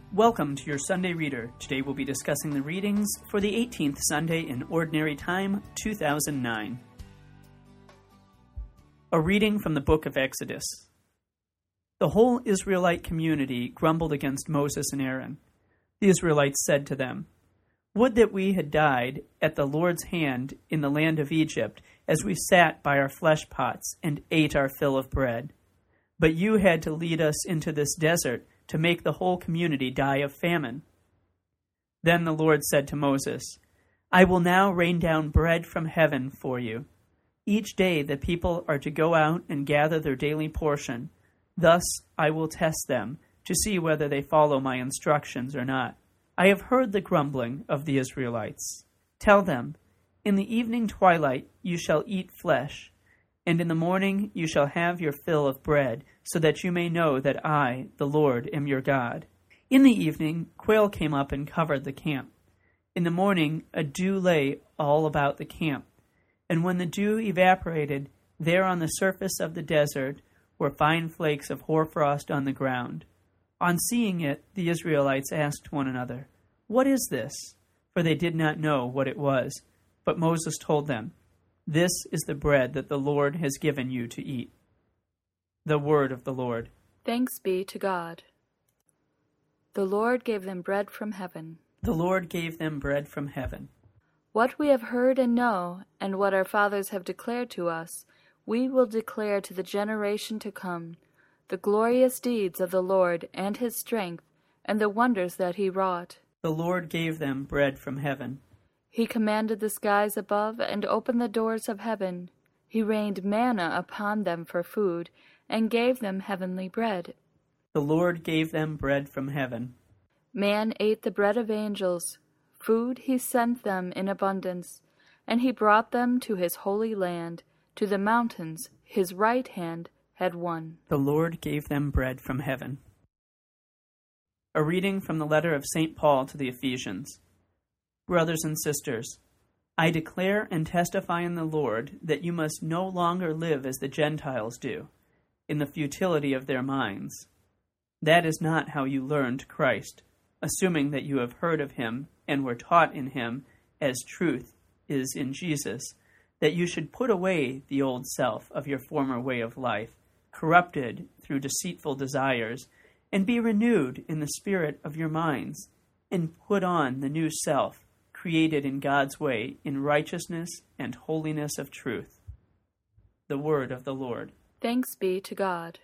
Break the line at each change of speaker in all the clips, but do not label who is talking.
Welcome to your Sunday Reader. Today we'll be discussing the readings for the 18th Sunday in Ordinary Time, 2009. A reading from the book of Exodus. The whole Israelite community grumbled against Moses and Aaron. The Israelites said to them, "Would that we had died at the Lord's hand in the land of Egypt, as we sat by our flesh pots and ate our fill of bread. But you had to lead us into this desert to make the whole community die of famine." Then the Lord said to Moses, "I will now rain down bread from heaven for you. Each day the people are to go out and gather their daily portion. Thus I will test them to see whether they follow my instructions or not. I have heard the grumbling of the Israelites. Tell them, in the evening twilight you shall eat flesh, and in the morning you shall have your fill of bread, so that you may know that I, the Lord, am your God." In the evening, quail came up and covered the camp. In the morning, a dew lay all about the camp. And when the dew evaporated, there on the surface of the desert were fine flakes of hoarfrost on the ground. On seeing it, the Israelites asked one another, "What is this?" For they did not know what it was. But Moses told them, "This is the bread that the Lord has given you to eat." The word of the Lord.
Thanks be to God. The Lord gave them bread from heaven.
The Lord gave them bread from heaven.
What we have heard and know, and what our fathers have declared to us, we will declare to the generation to come, the glorious deeds of the Lord and his strength, and the wonders that he wrought.
The Lord gave them bread from heaven.
He commanded the skies above and opened the doors of heaven. He rained manna upon them for food, and gave them heavenly bread.
The Lord gave them bread from heaven.
Man ate the bread of angels. Food he sent them in abundance, and he brought them to his holy land, to the mountains his right hand had won.
The Lord gave them bread from heaven. A reading from the letter of St. Paul to the Ephesians. Brothers and sisters, I declare and testify in the Lord that you must no longer live as the Gentiles do, in the futility of their minds. That is not how you learned Christ, assuming that you have heard of him and were taught in him, as truth is in Jesus, that you should put away the old self of your former way of life, corrupted through deceitful desires, and be renewed in the spirit of your minds, and put on the new self, created in God's way in righteousness and holiness of truth. The word of the Lord.
Thanks be to God.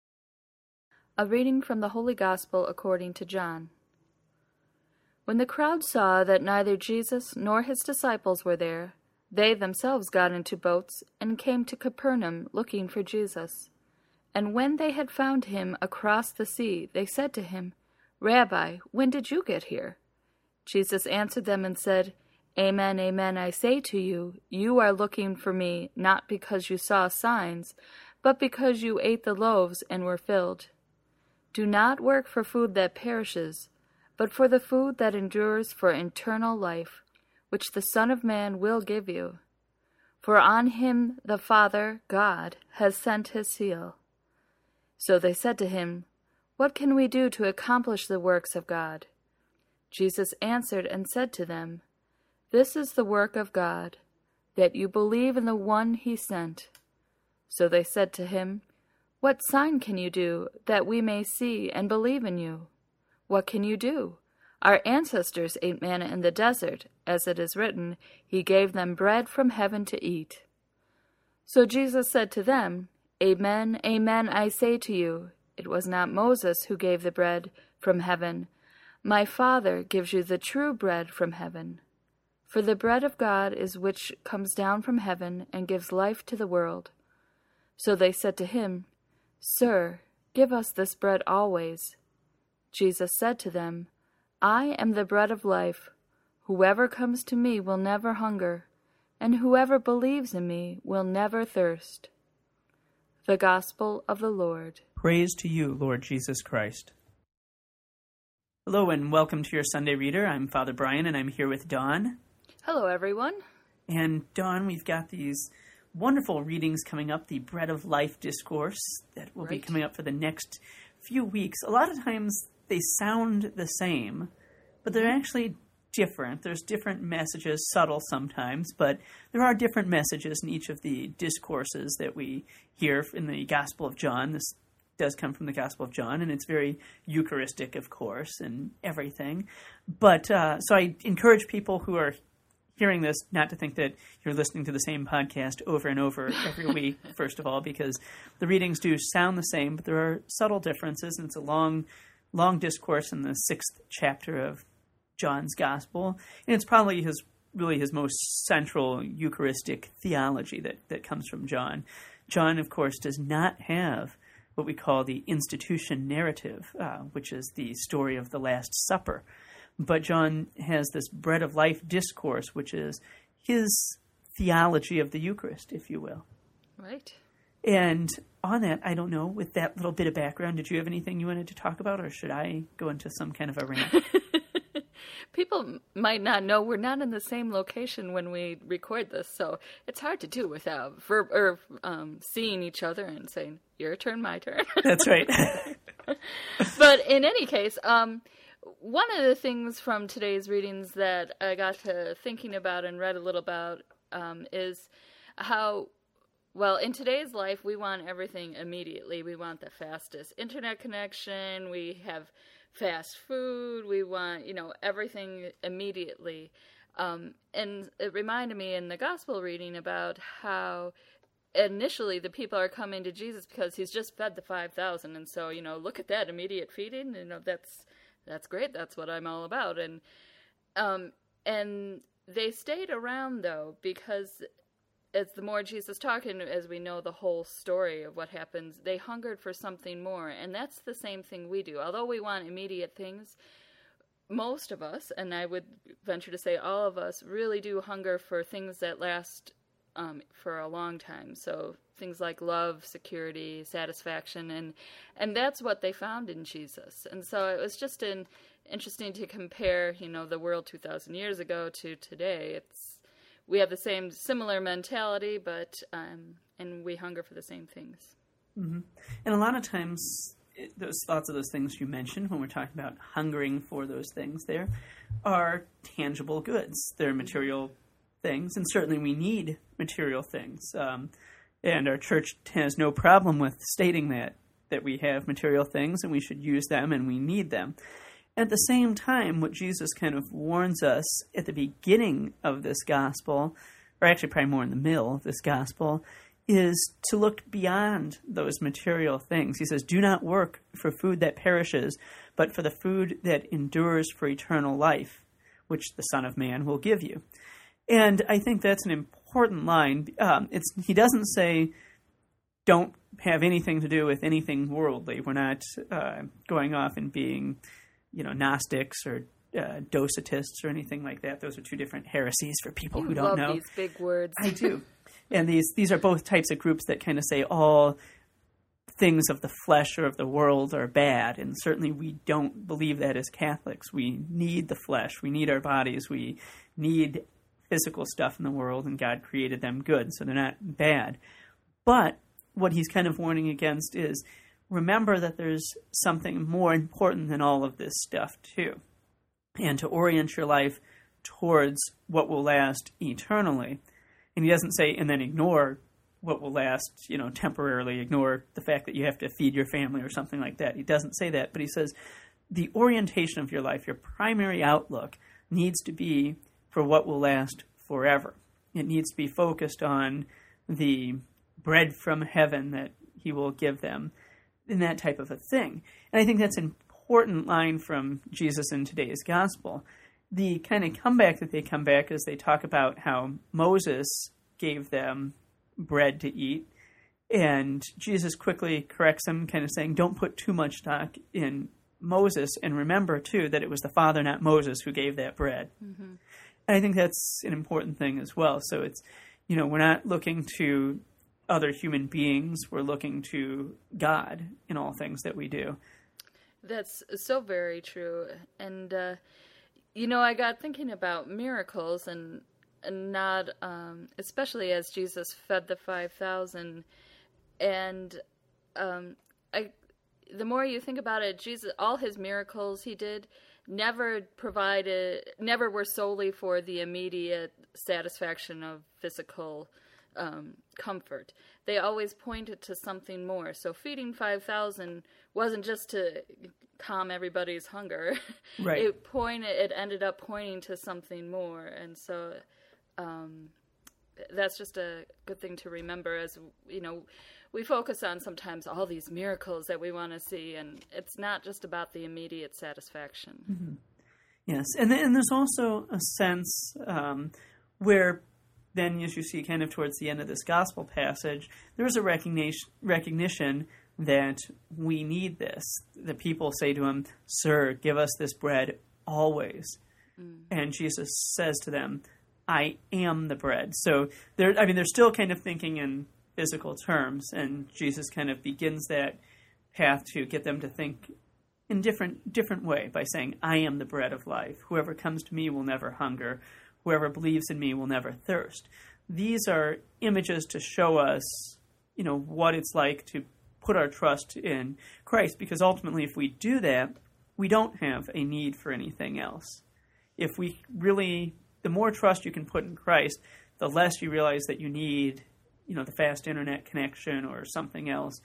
A reading from the Holy Gospel according to John. When the crowd saw that neither Jesus nor his disciples were there, they themselves got into boats and came to Capernaum looking for Jesus. And when they had found him across the sea, they said to him, "Rabbi, when did you get here?" Jesus answered them and said, "Amen, amen, I say to you, you are looking for me not because you saw signs, but because you ate the loaves and were filled. Do not work for food that perishes, but for the food that endures for eternal life, which the Son of Man will give you. For on him the Father, God, has sent his seal." So they said to him, "What can we do to accomplish the works of God?" Jesus answered and said to them, "This is the work of God, that you believe in the one he sent." So they said to him, "What sign can you do, that we may see and believe in you? What can you do? Our ancestors ate manna in the desert, as it is written, he gave them bread from heaven to eat." So Jesus said to them, "Amen, amen, I say to you, it was not Moses who gave the bread from heaven. My Father gives you the true bread from heaven. For the bread of God is which comes down from heaven and gives life to the world." So they said to him, "Sir, give us this bread always." Jesus said to them, "I am the bread of life. Whoever comes to me will never hunger, and whoever believes in me will never thirst." The Gospel of the Lord.
Praise to you, Lord Jesus Christ. Hello and welcome to your Sunday Reader. I'm Father Brian and I'm here with Dawn.
Hello, everyone.
And Dawn, we've got these wonderful readings coming up, the Bread of Life discourse that will be coming up for the next few weeks. A lot of times they sound the same, but they're actually different. There's different messages, subtle sometimes, but there are different messages in each of the discourses that we hear in the Gospel of John. This does come from the Gospel of John, and it's very Eucharistic, of course, and everything. But so I encourage people who are hearing this not to think that you're listening to the same podcast over and over every week, first of all, because the readings do sound the same, but there are subtle differences, and it's a long discourse in the 6th chapter of John's Gospel, and it's probably his most central Eucharistic theology that comes from John. John, of course, does not have what we call the institution narrative, which is the story of the Last Supper. But John has this bread of life discourse, which is his theology of the Eucharist, if you will.
Right.
And on that, I don't know, with that little bit of background, did you have anything you wanted to talk about, or should I go into some kind of a rant?
People might not know we're not in the same location when we record this, so it's hard to do without seeing each other and saying, your turn, my turn.
That's right.
But in any case, one of the things from today's readings that I got to thinking about and read a little about is how, well, in today's life, we want everything immediately. We want the fastest internet connection. We have fast food. We want, everything immediately. And it reminded me in the gospel reading about how initially the people are coming to Jesus because he's just fed the 5,000. And so, look at that immediate feeding. That's great. That's what I'm all about. And they stayed around, though, because as the more Jesus talked, and as we know the whole story of what happens, they hungered for something more. And that's the same thing we do. Although we want immediate things, most of us, and I would venture to say all of us, really do hunger for things that last for a long time. So things like love, security, satisfaction, and that's what they found in Jesus. And so it was just interesting to compare, the world 2,000 years ago to today. We have the similar mentality, but and we hunger for the same things.
Mm-hmm. And a lot of times, those thoughts of those things you mentioned when we're talking about hungering for those things there are tangible goods. They're material things, and certainly we need material things. And our church has no problem with stating that we have material things and we should use them and we need them. At the same time, what Jesus kind of warns us at the beginning of this gospel, or actually probably more in the middle of this gospel, is to look beyond those material things. He says, do not work for food that perishes, but for the food that endures for eternal life, which the Son of Man will give you. And I think that's an important line. He doesn't say, don't have anything to do with anything worldly. We're not going off and being Gnostics or Docetists or anything like that. Those are two different heresies for people who don't know.
These big words.
I do. And these are both types of groups that kind of say all things of the flesh or of the world are bad. And certainly we don't believe that as Catholics. We need the flesh. We need our bodies. We need physical stuff in the world, and God created them good, so they're not bad. But what he's kind of warning against is remember that there's something more important than all of this stuff, too. And to orient your life towards what will last eternally. And he doesn't say, and then ignore what will last, temporarily, ignore the fact that you have to feed your family or something like that. He doesn't say that, but he says the orientation of your life, your primary outlook, needs to be for what will last forever. It needs to be focused on the bread from heaven that he will give them, and that type of a thing. And I think that's an important line from Jesus in today's gospel. The kind of comeback that they come back is they talk about how Moses gave them bread to eat, and Jesus quickly corrects them, kind of saying, don't put too much stock in Moses, and remember, too, that it was the Father, not Moses, who gave that bread. Mm-hmm. And I think that's an important thing as well. So it's, we're not looking to other human beings. We're looking to God in all things that we do.
That's so very true. And, I got thinking about miracles and not, especially as Jesus fed the 5,000. And the more you think about it, Jesus, all his miracles he did never were solely for the immediate satisfaction of physical comfort. They always pointed to something more. So feeding 5,000 wasn't just to calm everybody's hunger.
Right.
It ended up pointing to something more. And so that's just a good thing to remember, as we focus on sometimes all these miracles that we want to see, and it's not just about the immediate satisfaction.
Mm-hmm. Yes, and there's also a sense where then, as you see kind of towards the end of this gospel passage, there's a recognition that we need this. The people say to him, "Sir, give us this bread always." And Jesus says to them, "I am the bread." So they're still kind of thinking in physical terms, and Jesus kind of begins that path to get them to think in different way by saying, "I am the bread of life. Whoever comes to me will never hunger. Whoever believes in me will never thirst." These are images to show us, what it's like to put our trust in Christ, because ultimately if we do that, we don't have a need for anything else. If we really, the more trust you can put in Christ, the less you realize that you need, the fast internet connection or something else,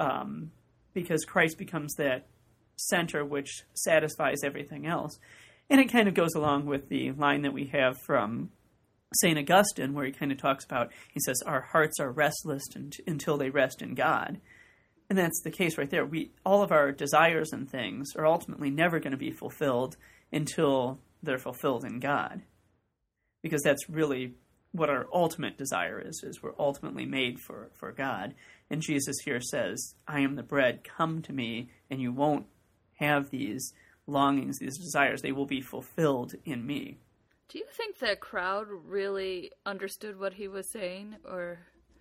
because Christ becomes that center which satisfies everything else. And it kind of goes along with the line that we have from St. Augustine, where he kind of talks about, he says, our hearts are restless until they rest in God. And that's the case right there. All of our desires and things are ultimately never going to be fulfilled until they're fulfilled in God. Because that's really what our ultimate desire is we're ultimately made for God. And Jesus here says, "I am the bread, come to me, and you won't have these longings, these desires. They will be fulfilled in me."
Do you think the crowd really understood what he was saying? Or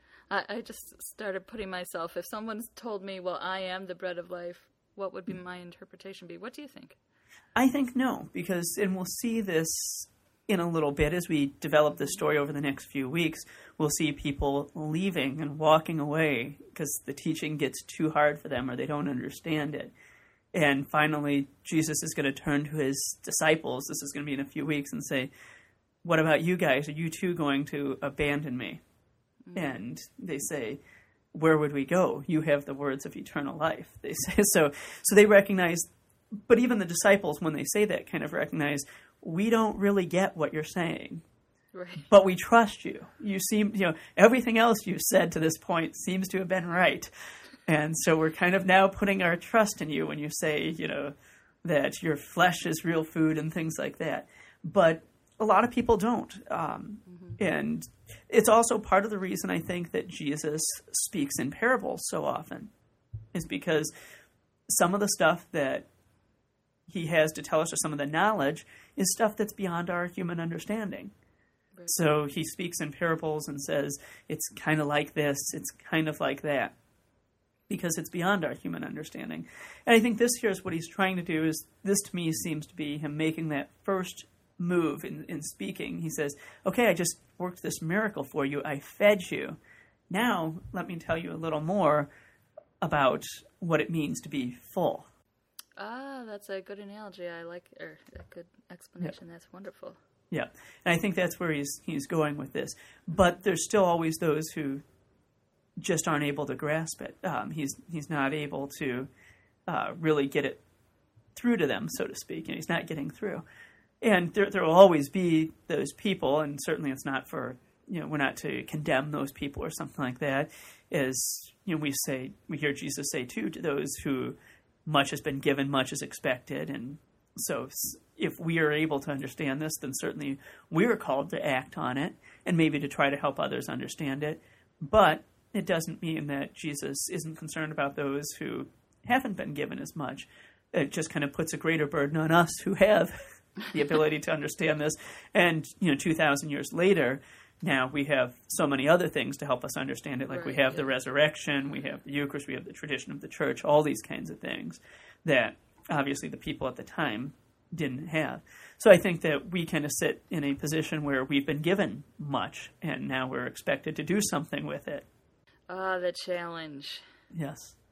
I just started putting myself, if someone told me, well, I am the bread of life, what would be my interpretation be? What do you think?
I think no, and we'll see this in a little bit as we develop the story over the next few weeks. We'll see people leaving and walking away because the teaching gets too hard for them or they don't understand it. And finally, Jesus is going to turn to his disciples, this is going to be in a few weeks, and say, "What about you guys? Are you too going to abandon me?" Mm-hmm. And they say, "Where would we go? You have the words of eternal life." They say so they recognize, but even the disciples, when they say that, kind of recognize, we don't really get what you're saying. Right. But we trust you. You seem, everything else you've said to this point seems to have been right. And so we're kind of now putting our trust in you when you say, that your flesh is real food and things like that. But a lot of people don't. And it's also part of the reason I think that Jesus speaks in parables so often, is because some of the stuff that he has to tell us, or some of the knowledge, is stuff that's beyond our human understanding. Right. So he speaks in parables and says, it's kind of like this, it's kind of like that, because it's beyond our human understanding. And I think this here is what he's trying to do. This to me seems to be him making that first move in speaking. He says, okay, I just worked this miracle for you. I fed you. Now let me tell you a little more about what it means to be full.
Ah, that's a good analogy. I like, or a good explanation. Yeah. That's wonderful.
Yeah, and I think that's where he's going with this. But there's still always those who just aren't able to grasp it. He's not able to really get it through to them, so to speak. He's not getting through. And there will always be those people, and certainly it's not for, we're not to condemn those people or something like that. As we hear Jesus say too, to those who much has been given, much is expected. And so if we are able to understand this, then certainly we are called to act on it and maybe to try to help others understand it. But it doesn't mean that Jesus isn't concerned about those who haven't been given as much. It just kind of puts a greater burden on us who have the ability to understand this. And, 2,000 years later, now we have so many other things to help us understand it. Like right, we have the resurrection, we have the Eucharist, we have the tradition of the church, all these kinds of things that obviously the people at the time didn't have. So I think that we kind of sit in a position where we've been given much, and now we're expected to do something with it.
Ah, the challenge.
Yes.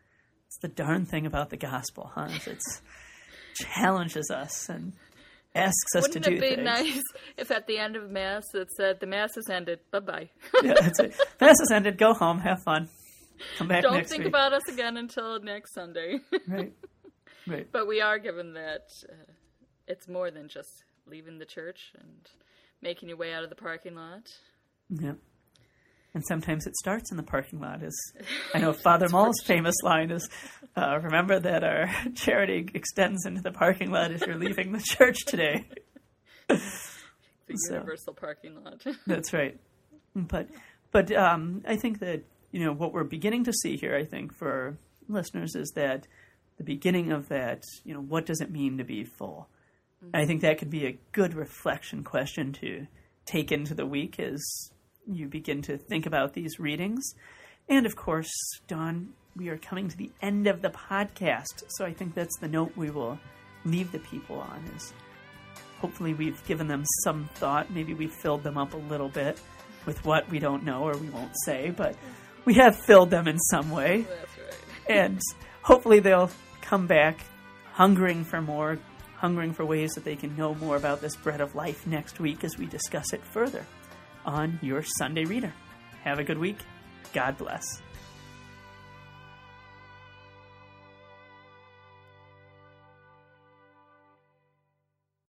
It's the darn thing about the gospel, huh? It challenges us and asks us to do things.
Wouldn't it be nice if at the end of Mass it said, the Mass has ended, bye-bye.
Yeah, that's it. Mass has ended, go home, have fun. Come back next week.
Don't think about us again until next Sunday.
Right.
But we are given that it's more than just leaving the church and making your way out of the parking lot.
Yeah. And sometimes it starts in the parking lot. I know Father Mull's famous line is, remember that our charity extends into the parking lot as you're leaving the church today.
The universal parking lot.
That's right. But I think that, what we're beginning to see here, I think, for our listeners is that the beginning of that, what does it mean to be full? Mm-hmm. I think that could be a good reflection question to take into the week as you begin to think about these readings. And of course, Dawn, we are coming to the end of the podcast. So I think that's the note we will leave the people on is hopefully we've given them some thought. Maybe we've filled them up a little bit with what we don't know or we won't say, but we have filled them in some way.
That's right.
And hopefully they'll come back hungering for more, hungering for ways that they can know more about this bread of life next week as we discuss it further on your Sunday Reader. Have a good week. God bless.